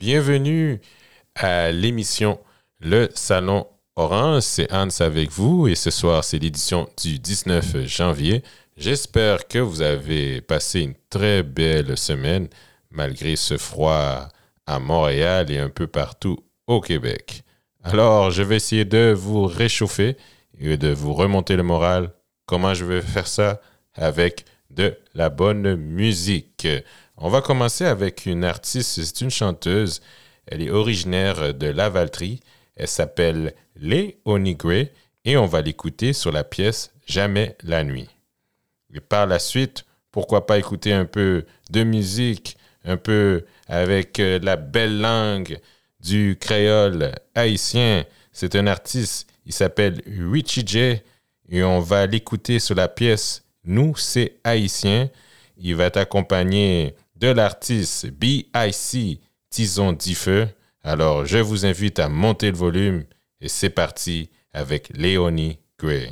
bienvenue à l'émission Le Salon Orange. C'est Hans avec vous et ce soir, c'est l'édition du 19 janvier. J'espère que vous avez passé une très belle semaine malgré ce froid à Montréal et un peu partout au Québec. Alors, je vais essayer de vous réchauffer et de vous remonter le moral. Comment je vais faire ça? Avec de la bonne musique. On va commencer avec une artiste, c'est une chanteuse. Elle est originaire de Lavaltrie. Elle s'appelle Léonie Gray et on va l'écouter sur la pièce Jamais la nuit. Et par la suite, pourquoi pas écouter un peu de musique, un peu avec la belle langue du créole haïtien. C'est un artiste, il s'appelle Richie J et on va l'écouter sur la pièce Nous, c'est haïtien. Il va être accompagné de l'artiste B.I.C. Tison Diffeux. Alors, je vous invite à monter le volume et c'est parti avec Léonie Gray.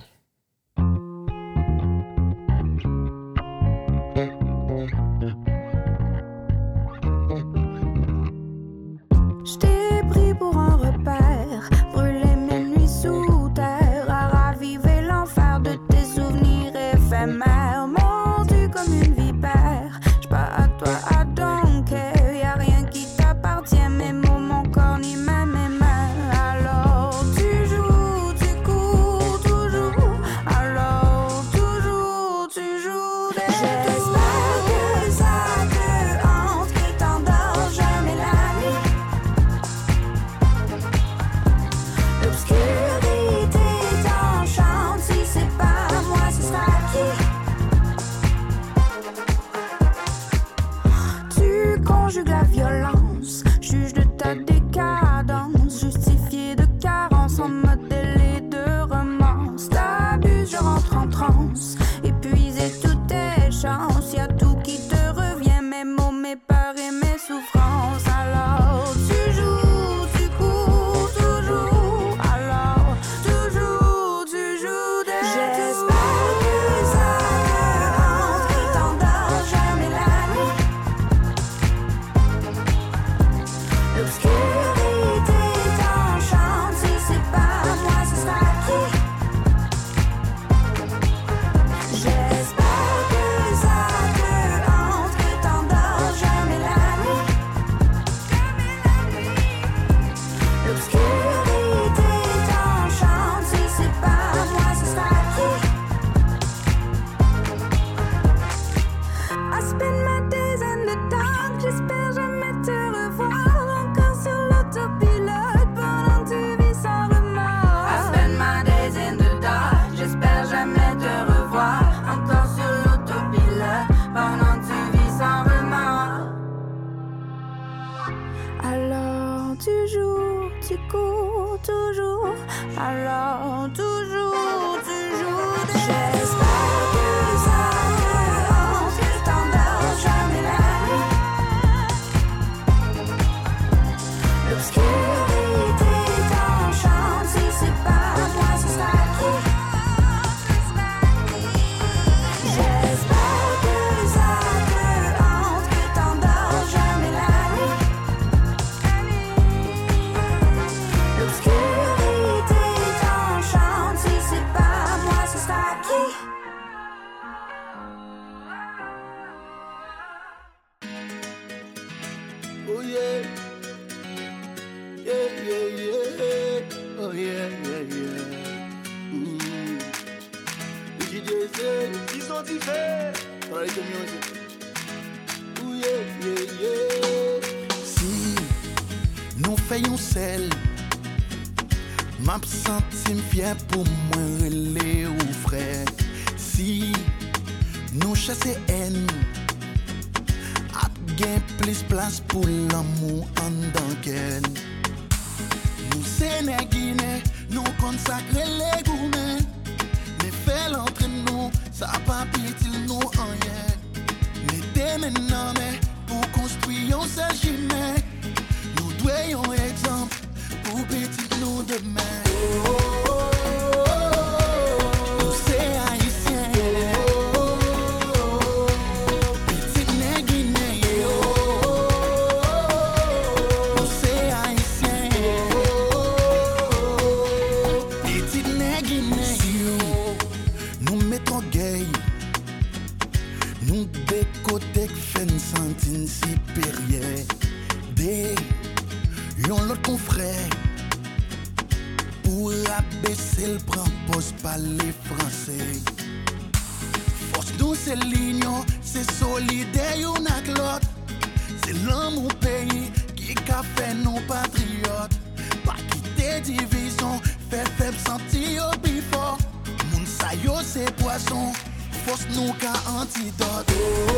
Yon l'autre confrère. Pour abaisser le prend pose pas les Français. Force nous c'est l'union, c'est solidaire yon ak l'autre. C'est l'homme au pays qui a fait nos patriotes. Pas quitter division, fait faible sentir au plus fort. Moun sa yo c'est poisson, force nous ka antidote.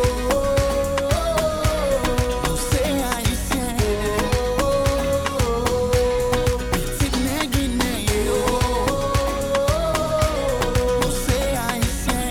Nous c'est haïtien. Petit nèg guinéen yo. Nous c'est haïtien.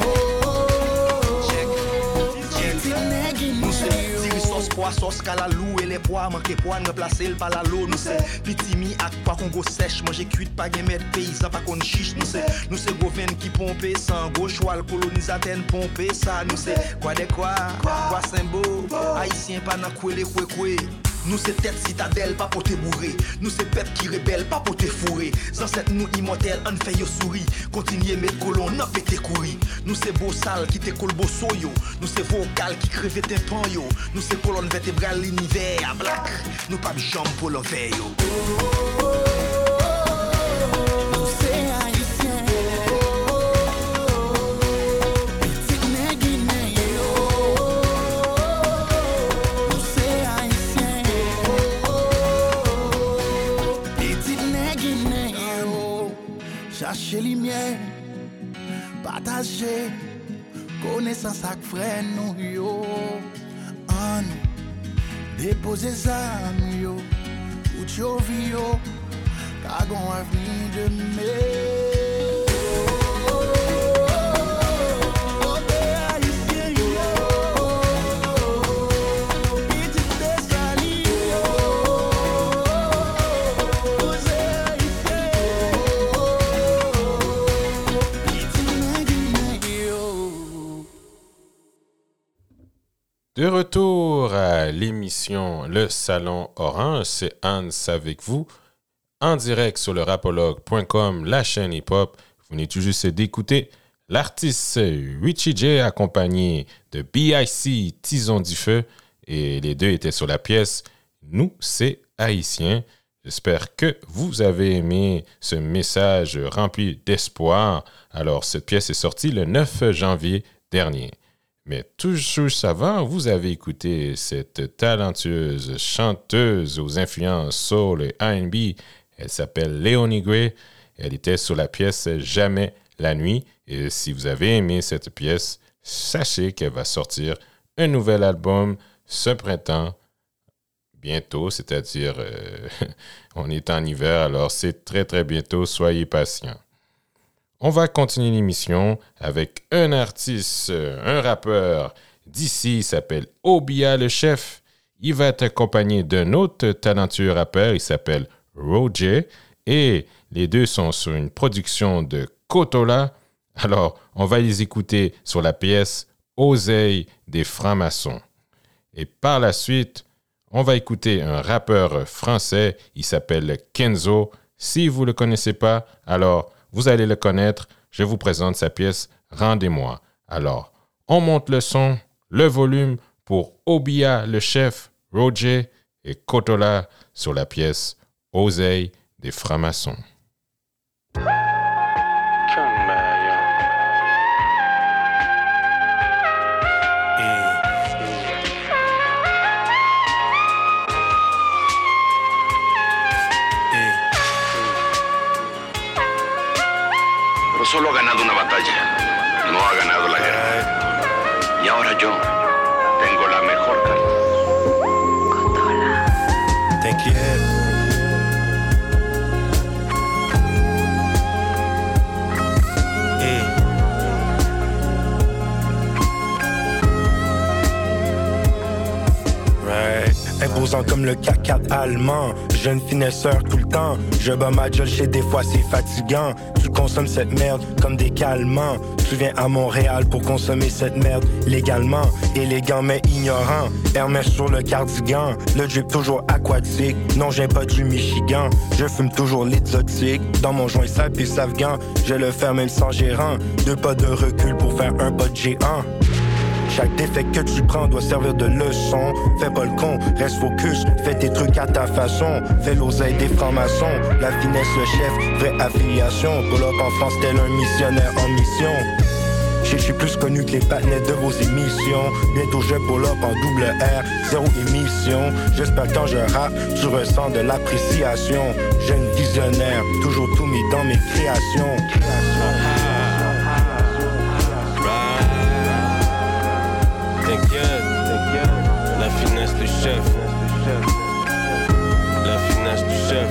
Petit nèg guinéen yo. Sauce calalou et les pois manqué pois remplacer le palalo nous c'est pitimi ak pois Congo sèche manger cuit pas gen mettre paysan pas kon chiche nous c'est gouverne qui pompe sans gauche choix colonisateur pompe ça nous c'est quoi symbole haïtien pas nan kwele kwekwe. Nous c'est tête citadelle, pas pour te bourrer. Nous c'est peuple qui rebelle, pas pour te fourrer. Ancêtres nous immortels, on fait yo souris. Continuez mettre colon, n'a pété courir. Nous c'est beau sale qui te colle beau soyo. Nous c'est vocal qui creve tes pan yo. Nous c'est colonne vertébrale l'univers black. Nous pas de jambes pour l'envers yo. Nous c'est haïtien. Petit nèg guinéen yo. Nous c'est haïtien. Petit nèg guinéen yo. Chercher lumière, partager connaissance ak frère nous yo. En nous déposer zam yo. Tout yo vie yo. Ka gon avenir demain. De retour à l'émission Le Salon Orange, c'est Hans avec vous, en direct sur le rapologue.com, la chaîne hip-hop. Vous venez tout juste d'écouter l'artiste Richie J accompagné de B.I.C. Tison du Feu, et les deux étaient sur la pièce Nous, c'est haïtien. J'espère que vous avez aimé ce message rempli d'espoir. Alors, cette pièce est sortie le 9 janvier dernier. Mais toujours avant, vous avez écouté cette talentueuse chanteuse aux influences soul et R&B. Elle s'appelle Léonie Gray. Elle était sur la pièce Jamais la nuit. Et si vous avez aimé cette pièce, sachez qu'elle va sortir un nouvel album ce printemps. Bientôt, c'est-à-dire on est en hiver, alors c'est très très bientôt. Soyez patients. On va continuer l'émission avec un artiste, un rappeur d'ici, il s'appelle Obia le Chef. Il va être accompagné d'un autre talentueux rappeur, il s'appelle Roger. Et les deux sont sur une production de Kotola. Alors, on va les écouter sur la pièce Oseille des francs-maçons. Et par la suite, on va écouter un rappeur français, il s'appelle Kenzo. Si vous ne le connaissez pas, alors vous allez le connaître. Je vous présente sa pièce « Rendez-moi ». Alors, on monte le son, le volume pour Obia le Chef, Roger et Kotola sur la pièce « Oseille des francs-maçons ». Solo ha ganado una batalla, no ha ganado la guerra. Y ahora yo tengo la mejor carta. Kotola. T'inquiète. Imposant comme le CAC-4 allemand, jeune finesseur tout le temps. Je bats ma jolle chez des fois c'est fatigant. Tu consommes cette merde comme des calmants. Tu viens à Montréal pour consommer cette merde légalement. Élégant mais ignorant, Hermès sur le cardigan. Le drip toujours aquatique, non j'ai pas du Michigan. Je fume toujours l'exotique, dans mon joint sale puis afghan. Je le fais même sans gérant, 2 pas de recul pour faire un pas de géant. Chaque défaite que tu prends doit servir de leçon. Fais pas le con, reste focus, fais tes trucs à ta façon. Fais l'oseille des francs-maçons, la finesse le chef, vraie affiliation. Pull up en France tel un missionnaire en mission. Je suis plus connu que les panettes de vos émissions. Bientôt je pull up en double R, zéro émission. J'espère que quand je rappe, tu ressens de l'appréciation. Jeune visionnaire, toujours tout mis dans mes créations. T'inquiète, la finesse du chef. La finesse du chef.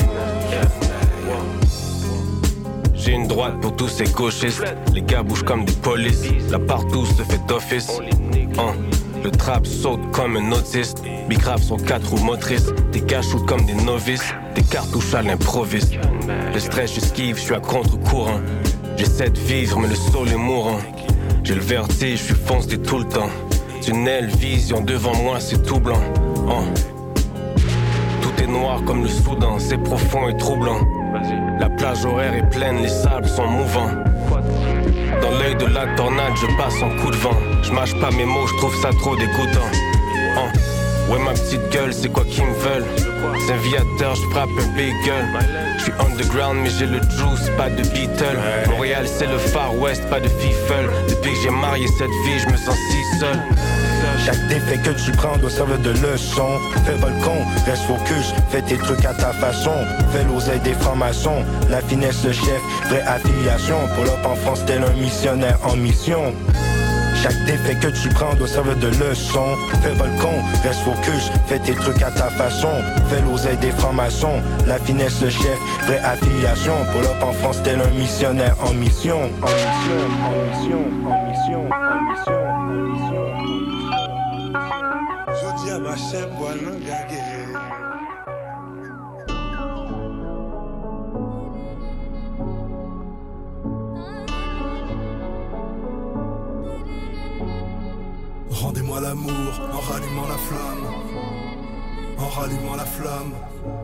J'ai une droite pour tous ces gauchistes. Les gars bougent comme des polices. Là partout se fait d'office. Le trap saute comme un autiste. Big rap sont 4 roues motrices. Des gars shootent comme des novices. Des cartouches à l'improviste. Le stress j'esquive, je suis à contre-courant. J'essaie de vivre mais le sol est mourant. J'ai le vertige, je suis foncé tout le temps. Tunnel, vision, devant moi c'est tout blanc. Tout est noir comme le Soudan, c'est profond et troublant. La plage horaire est pleine, les sables sont mouvants. Dans l'œil de la tornade, je passe en coup de vent. Je mâche pas mes mots, je trouve ça trop dégoûtant. Ouais ma petite gueule, c'est quoi qu'ils me veulent? C'est un viateur, je frappe un big gueule. Je suis underground mais j'ai le juice, pas de Beatle. Montréal c'est le Far West, pas de Fifle. Depuis que j'ai marié cette vie, je me sens si seul. Chaque défaite que tu prends doit servir de leçon. Fais pas le con, reste focus, fais tes trucs à ta façon. Fais l'oseille des francs-maçons, la finesse le chef, vraie affiliation. Pull up en France tel un missionnaire en mission. Chaque défaite que tu prends doit servir de leçon. Fais pas le con, reste focus, fais tes trucs à ta façon. Fais l'oseille des francs-maçons, la finesse le chef, vraie affiliation. Pull up en France tel un missionnaire en mission. En mission, en mission, en mission, en mission, en mission. Je dis à ma chef, voilà, gagué. Rendez-moi l'amour en rallumant la flamme. En rallumant la flamme.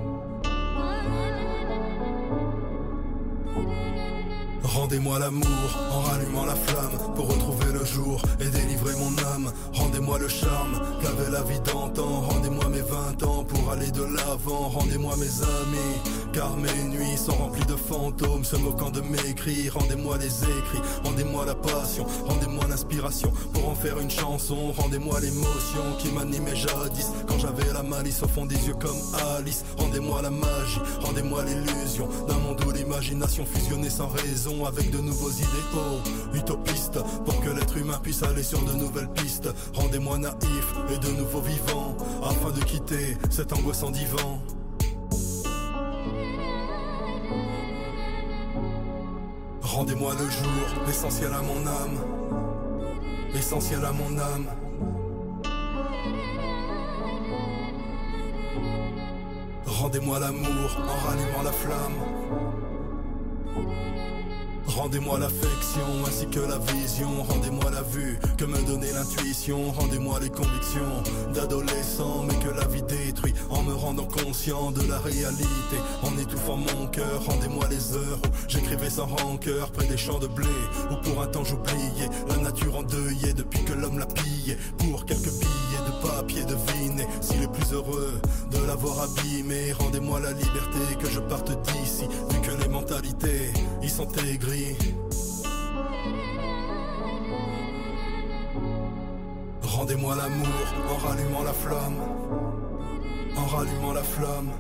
Rendez-moi l'amour en rallumant la flamme pour retrouver le jour et délivrer mon âme. Rendez-moi le charme qu'avait la vie d'antan. Rendez-moi mes 20 ans pour aller de l'avant. Rendez-moi mes amis car mes nuits sont remplies de fantômes se moquant de mes cris. Rendez-moi les écrits, rendez-moi la passion, rendez-moi l'inspiration pour en faire une chanson. Rendez-moi l'émotion qui m'animait jadis quand j'avais la malice au fond des yeux comme Alice. Rendez-moi la magie, rendez-moi l'illusion d'un monde où l'imagination fusionnait sans raison avec de nouveaux idéaux utopistes pour que l'être humain puisse aller sur de nouvelles pistes. Rendez-moi naïf et de nouveau vivant afin de quitter cet angoissant divan. Rendez-moi le jour, l'essentiel à mon âme. L'essentiel à mon âme. Rendez-moi l'amour en rallumant la flamme. Rendez-moi l'affection ainsi que la vision. Rendez-moi la vue que me donnait l'intuition. Rendez-moi les convictions d'adolescent mais que la vie détruit en me rendant conscient de la réalité, en étouffant mon cœur. Rendez-moi les heures où j'écrivais sans rancœur près des champs de blé, où pour un temps j'oubliais la nature endeuillée depuis que l'homme l'a pillé. Pour quelques billets de papier, devinez s'il est plus heureux de l'avoir abîmé. Rendez-moi la liberté que je parte d'ici, vu que les mentalités y sont aigries. Rendez-moi l'amour en rallumant la flamme. En rallumant la flamme.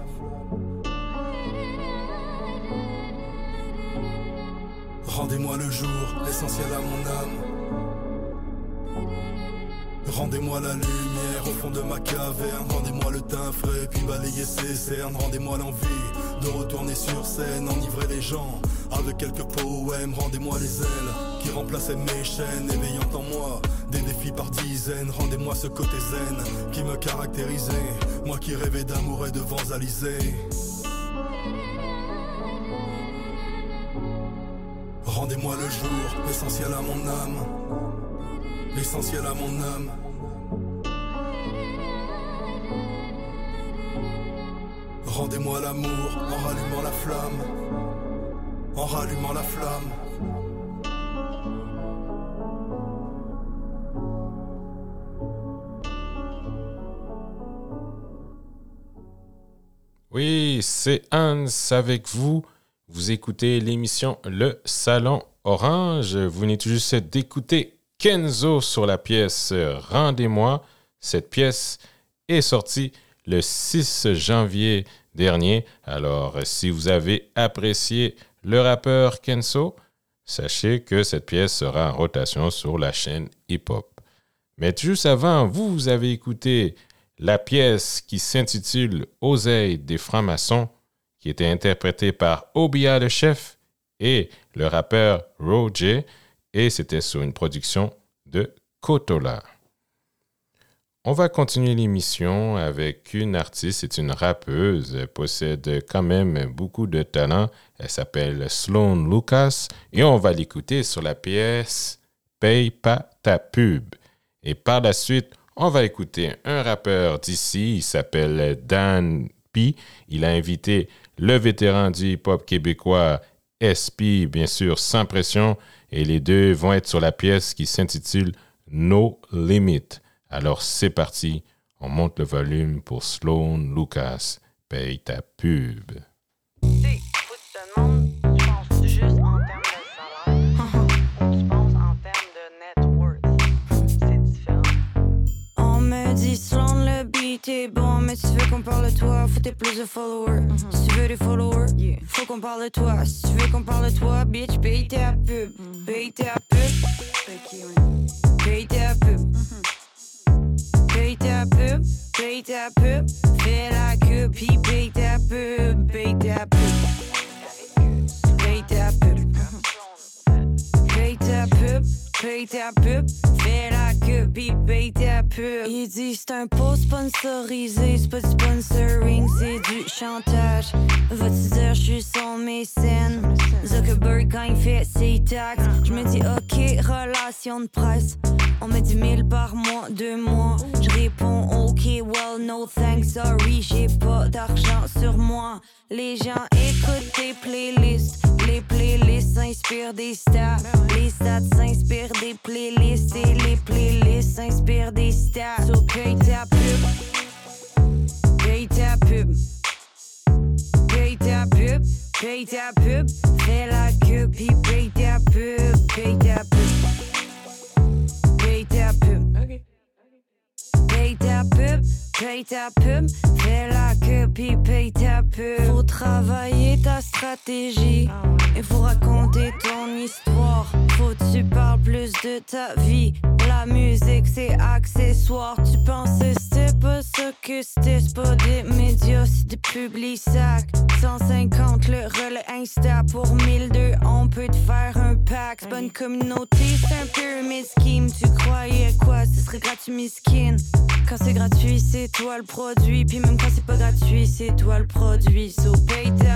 Rendez-moi le jour, l'essentiel à mon âme. Rendez-moi la lumière au fond de ma caverne. Rendez-moi le teint frais puis balayer ses cernes. Rendez-moi l'envie de retourner sur scène, enivrer les gens avec quelques poèmes. Rendez-moi les ailes qui remplaçaient mes chaînes, éveillant en moi des défis par dizaines. Rendez-moi ce côté zen qui me caractérisait, moi qui rêvais d'amour et de vents alizés. Rendez-moi le jour, l'essentiel à mon âme. L'essentiel à mon âme. Rendez-moi l'amour en rallumant la flamme. En rallumant la flamme. Oui, c'est Hans avec vous. Vous écoutez l'émission Le Salon Orange. Vous venez tout juste d'écouter Kenzo sur la pièce Rendez-moi. Cette pièce est sortie le 6 janvier dernier. Alors, si vous avez apprécié le rappeur Kenzo, sachez que cette pièce sera en rotation sur la chaîne hip-hop. Mais juste avant, vous avez écouté la pièce qui s'intitule Oseille des francs-maçons, qui était interprétée par Obia le chef et le rappeur Roger, et c'était sur une production de Kotola. On va continuer l'émission avec une artiste, c'est une rappeuse, elle possède quand même beaucoup de talent. Elle s'appelle Sloan Lucas et on va l'écouter sur la pièce Paye pas ta pub. Et par la suite, on va écouter un rappeur d'ici, il s'appelle Dan P. Il a invité le vétéran du hip-hop québécois SP, bien sûr, sans pression, et les deux vont être sur la pièce qui s'intitule No Limit. Alors, c'est parti. On monte le volume pour Sloan Lucas. Paye ta pub. Hey, faut que tu te demandes, tu penses juste en termes de salaire ou tu penses en termes de net worth? C'est différent. On me dit Sloan, le beat est bon, mais si tu veux qu'on parle de toi, faut que t'aies plus de followers. Si tu veux des followers, faut qu'on parle de toi. Si tu veux qu'on parle de toi, bitch, paye ta pub. Paye ta pub. Paye ta pub. Paye ta pub, paye ta pub, fais la queue, puis paye ta pub, paye ta pub, paye ta pub, paye ta pub, paye ta pub, fais la queue, puis paye ta pub. Il dit c'est un post sponsorisé, c'est pas du sponsoring, c'est du chantage. Va-tu dire je suis son mécène? Zuckerberg quand il fait ses taxes, je me dis ok, relation de presse. On me dit 1000 par mois, 2 mois. Je réponds ok, well no thanks, sorry, j'ai pas d'argent sur moi. Les gens écoutent des playlists, les playlists s'inspirent des stats. Les stats s'inspirent des playlists et les playlists s'inspirent des stats. So paye ta pub, paye ta pub, paye ta pub, paye ta pub, fais la queue puis paye ta pub, paye ta pub. Paye ta pub, paye ta pub, paye ta pub, fais la queue puis paye ta pub. Faut travailler ta stratégie, il faut raconter ton histoire. Faut que tu parles plus de ta vie, la musique c'est accessoire. Tu pensais c'était pas ça que c'était, c'est pas des médias, c'est des publics-sacs. 150 le relais Insta, pour 1002 on peut te faire un pack. C'est pas une communauté, c'est un pyramid scheme. Tu croyais quoi, ce serait gratuit miskin. Quand c'est gratuit c'est toi le produit, puis même quand c'est pas gratuit c'est toi le produit. So paye ta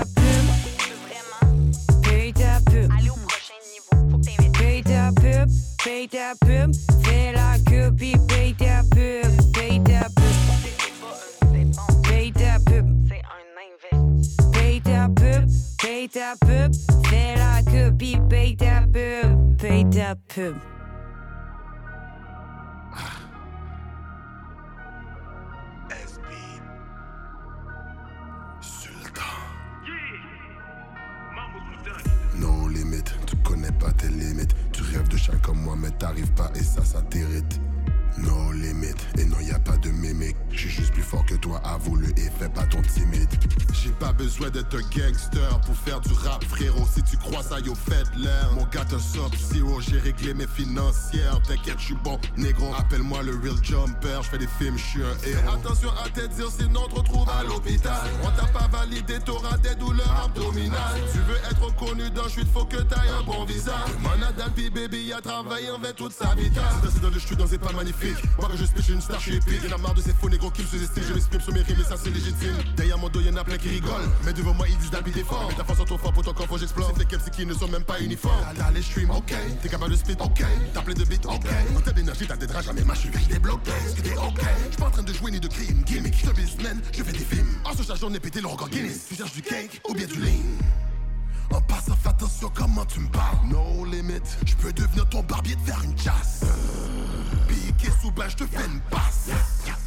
pub, paye ta pub, allez au prochain niveau, faut que t'investisses. Paye ta pub, paye ta pub, fais la queue puis paye ta pub, paye ta pub, paye ta pub, c'est un investissement. Paye ta pub, paye ta pub, fais la queue puis paye ta pub, paye ta pub. No limit, tu connais pas tes limites. Tu rêves de chien comme moi mais t'arrives pas et ça t'irrite. No limit, et non y'a pas de mimique. J'suis juste plus fort que toi, avoue-le et fais pas ton timide. J'ai pas besoin d'être un gangster pour faire du rap, frérot. Si tu crois ça, yo, faites-l'air. Mon gars te Sub-Zero, j'ai réglé mes financières. T'inquiète, j'suis bon, négro. Appelle-moi le real jumper, j'fais des films, j'suis un héros. Attention à te dire, sinon te retrouve à l'hôpital. On t'a pas validé, t'auras des douleurs abdominales. Tu veux être reconnu dans chute, faut que t'ailles un bon visage. Manadal, puis baby, a travaillé envers toute sa vie. C'est dans le chute, dans c'est pas magnifique. Moi que je speech une star, je suis épique. Y'en a marre de ces faux négros qui me sous-estiment. Je m'exprime sur mes rimes et ça c'est légitime. Derrière mon dos y'en a plein qui rigolent, mais devant moi ils disent d'habiter des forts. Mais ta façon trop fort pour ton corps faut j'explose. C'est des KMC qui ne sont même pas uniformes. T'as les streams, ok. T'es capable de spit, ok. T'as plein de beats, ok. Quand t'as d'énergie, t'as des draps, jamais ma cheville débloquée. Ce qui est ok. J'suis pas en train de jouer ni de créer une gimmick. J'suis un businessman, je fais des films. En ce journée pété le record Guinness. Tu cherches du cake ou bien du lean. En passant, fais attention comment tu me parles. No limit, je peux devenir ton barbier de faire une chasse. Piqué sous bain, je te fais une passe.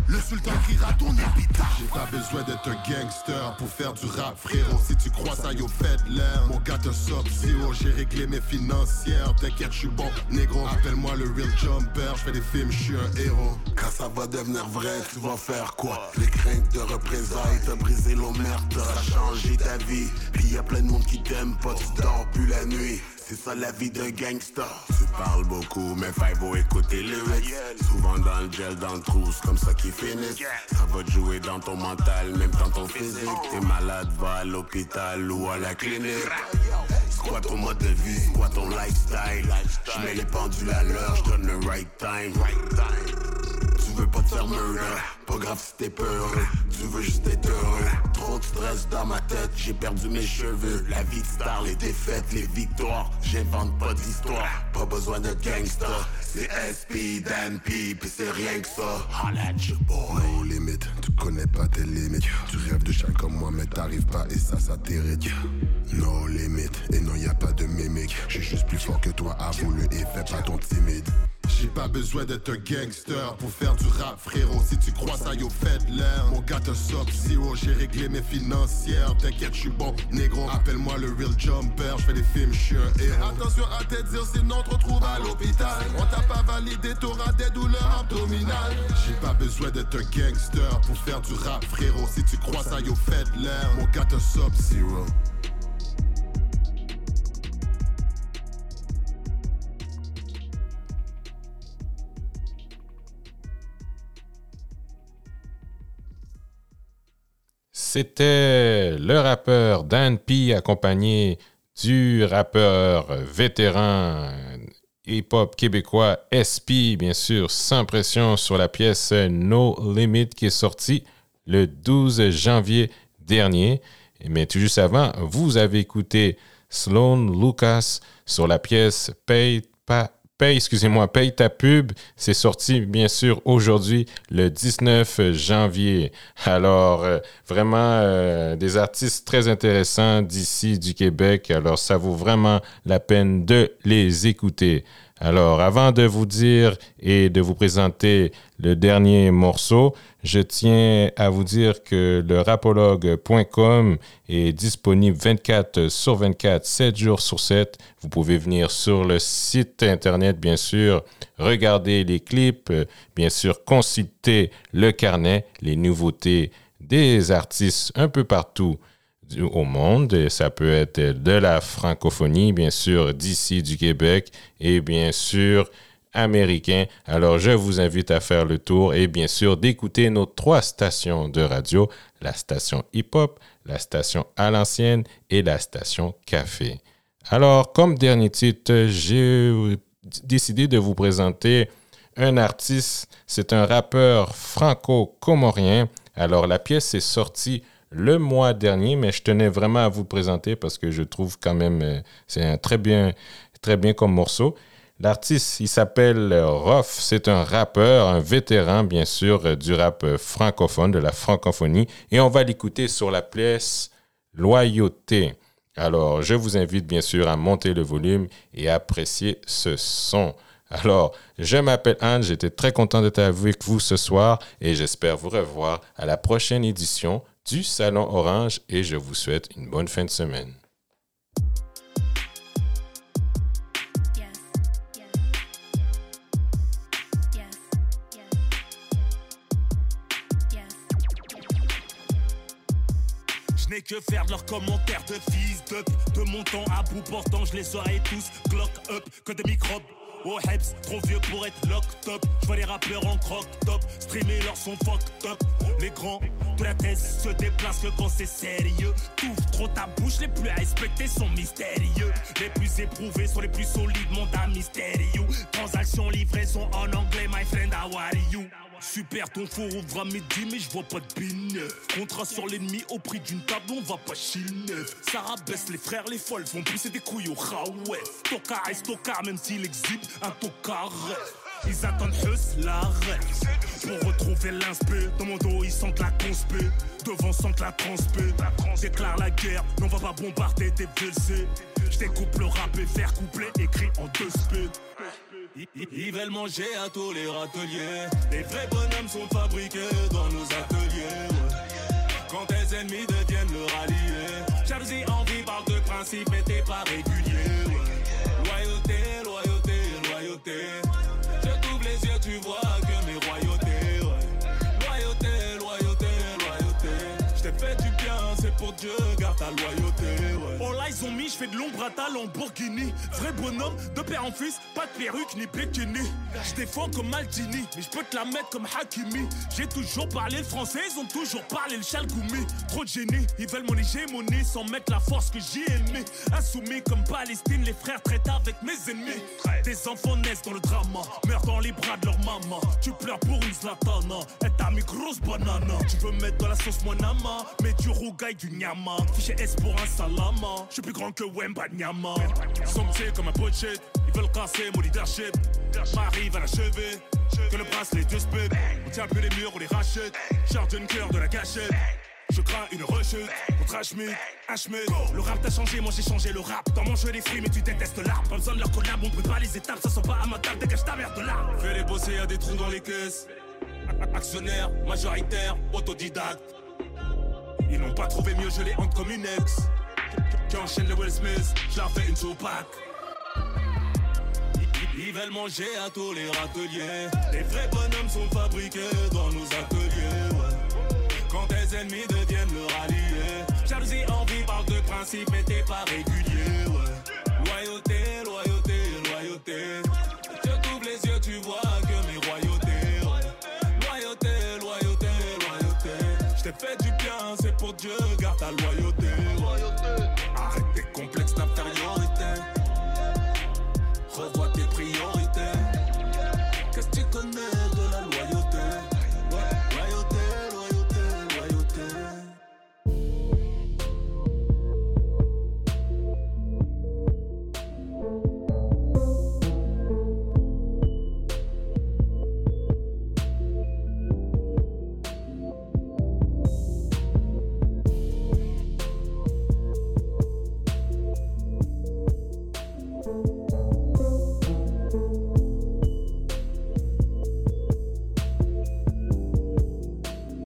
Le sultan criera ton épitaphe. J'ai pas besoin d'être un gangster pour faire du rap, frérot. Si tu crois ça, yo, faites l'air. Mon gars te Sub-Zero, j'ai réglé mes financières. T'inquiète, je suis bon, négro. Appelle-moi le real jumper, je fais des films, je suis un héros. Quand ça va devenir vrai, tu vas faire quoi? Les craintes de représailles, t'as brisé l'omerta. Ça a changé ta vie, puis y a plein de monde qui t'aime pas. Tu dors plus la nuit. C'est ça la vie d'un gangsta. Tu parles beaucoup, mais faut écouter les lyrics. Souvent dans le gel, dans le trou, c'est comme ça qu'ils finissent. Ça va te jouer dans ton mental, même dans ton physique. T'es malade, va à l'hôpital ou à la clinique. C'est quoi ton mode de vie, c'est quoi ton lifestyle? Je mets les pendules à l'heure, je donne le right time. Tu veux pas te faire murder, pas grave si t'es peur. Tu veux juste être heureux. Trop de stress dans ma tête, j'ai perdu mes cheveux. La vie de star, les défaites, les victoires. J'invente pas d'histoire, pas besoin de gangsta. C'est SP, Dan P, pis c'est rien que ça. Holla at your boy. No limit, tu connais pas tes limites. Tu rêves de chien comme moi, mais t'arrives pas et ça t'irrite. No limit, et non y'a pas de mimique. J'suis juste plus fort que toi, avoue-le et fais pas ton timide. J'ai pas besoin d'être un gangster pour faire du rap, frérot. Si tu crois ça, yo, faites l'air. Mon gars te Sub-Zero, j'ai réglé mes financières. T'inquiète, je suis bon, négro. Appelle-moi le real jumper, je fais des films, je suis un héros. Attention à te dire, sinon on te retrouve à l'hôpital. On t'a pas validé, t'auras des douleurs abdominales. J'ai pas besoin d'être un gangster pour faire du rap, frérot. Si tu crois ça, yo, faites l'air. Mon gars te Sub-Zero. C'était le rappeur Dan P accompagné du rappeur vétéran hip-hop québécois SP, bien sûr, sans pression sur la pièce No Limit qui est sortie le 12 janvier dernier. Mais tout juste avant, vous avez écouté Sloan Lucas sur la pièce Paye ta pub. C'est sorti, bien sûr, aujourd'hui, le 19 janvier. Alors, vraiment, des artistes très intéressants d'ici, du Québec. Alors, ça vaut vraiment la peine de les écouter. Alors, avant de vous dire et de vous présenter le dernier morceau, je tiens à vous dire que le rapologue.com est disponible 24 sur 24, 7 jours sur 7. Vous pouvez venir sur le site internet, bien sûr, regarder les clips, bien sûr, consulter le carnet, les nouveautés des artistes un peu partout au monde. Ça peut être de la francophonie, bien sûr, d'ici, du Québec, et bien sûr, américain. Alors, je vous invite à faire le tour et bien sûr d'écouter nos 3 stations de radio, la station hip-hop, la station à l'ancienne et la station café. Alors, comme dernier titre, j'ai décidé de vous présenter un artiste. C'est un rappeur franco-comorien. Alors, la pièce est sortie le mois dernier, mais je tenais vraiment à vous le présenter parce que je trouve quand même c'est un très bien comme morceau. L'artiste, il s'appelle Rof. C'est un rappeur, un vétéran, bien sûr, du rap francophone, de la francophonie. Et on va l'écouter sur la pièce Loyauté. Alors, je vous invite, bien sûr, à monter le volume et à apprécier ce son. Alors, je m'appelle Anne. J'étais très content d'être avec vous ce soir et j'espère vous revoir à la prochaine édition du Salon Orange et je vous souhaite une bonne fin de semaine. Je n'ai que faire de leurs commentaires de fils d'up. De mon temps à bout portant, je les aurai tous Glock up, que des microbes. Oh Heps, trop vieux pour être locked up. Je vois les rappeurs en croc-top, streamer leur son fucked up. Les grands de la thèse se déplacent que quand c'est sérieux. T'ouvres trop ta bouche, les plus à respecter sont mystérieux. Les plus éprouvés sont les plus solides, mon âme mystérieux. Transaction, livraison en anglais, my friend, how are you? Super, ton four ouvre à midi, mais je vois pas de bin. Contrat sur l'ennemi au prix d'une table, on va pas chiller. Ça rabaisse les frères, les folles vont pousser des couilles au Raouet. Tocard est tocard, même s'il exhibe un tocard. Ils attendent juste la rêve pour retrouver l'inspect. Dans mon dos, ils sentent la conspé. Devant, sentent la transpé. Déclare la guerre, mais on va pas bombarder des VC. Je découpe le rap et faire couplet écrit en 2 speed. Ils veulent manger à tous les râteliers. Les vrais bonhommes sont fabriqués dans nos ateliers, ouais. Quand tes ennemis deviennent le rallié, jalousie, envie, parle de principe, mais t'es pas régulier, ouais. Loyauté, loyauté, loyauté. Je t'ouvre les yeux, tu vois que mes royautés, ouais. Loyauté, loyauté, loyauté. Je t'ai fait du bien, c'est pour Dieu, garde ta loyauté, ouais. Oh là ils ont mis, je fais de l'ombre à ta Lamborghini. Vrai bonhomme, de père en fils, pas de perruque ni bikini. Je défends comme Maldini, mais je peux te la mettre comme Hakimi. J'ai toujours parlé le français, ils ont toujours parlé le chalgoumi. Trop de génie, ils veulent mon hégémonie sans mettre la force que j'y ai mis. Insoumis comme Palestine, les frères traitent avec mes ennemis. Des enfants naissent dans le drama, meurent dans les bras de leur maman. Tu pleures pour une Zlatana, elle t'a mis grosse banane. Tu veux mettre dans la sauce mon ama, mets du rougail, du nyama. Fiché S pour un salama. Je suis plus grand que Wemba Nyama. Somptier comme un pochette, ils veulent casser mon leadership. M'arrive à l'achever, que le bracelet de spé. On tient plus les murs, on les rachète. Charge d'une cœur de la gâchette. Je crains une rechute contre un Schmidt. Le rap t'a changé, moi j'ai changé le rap. Dans mon jeu les fruits mais tu détestes l'art. Pas besoin de leur collab, on peut pas les étapes. Ça sent pas à ma table, dégage ta merde de là. Fais-les bosser, y'a des trous dans les caisses. Actionnaire, majoritaire, autodidacte. Ils n'ont pas trouvé mieux, je les hante comme une ex. Qui enchaîne le Will Smith, j'l'en fais une Tupac. Ils veulent manger à tous les râteliers. Les vrais bonhommes sont fabriqués dans nos ateliers, ouais. Quand tes ennemis deviennent le rallié, jalousie, envie, parle de principe, mais t'es pas régulier, ouais. Loyauté, loyauté, loyauté. Je t'ouvre les yeux, tu vois que mes royautés, ouais. Loyauté, loyauté, loyauté. Je t'ai fait du bien, c'est pour Dieu, garde ta loyauté.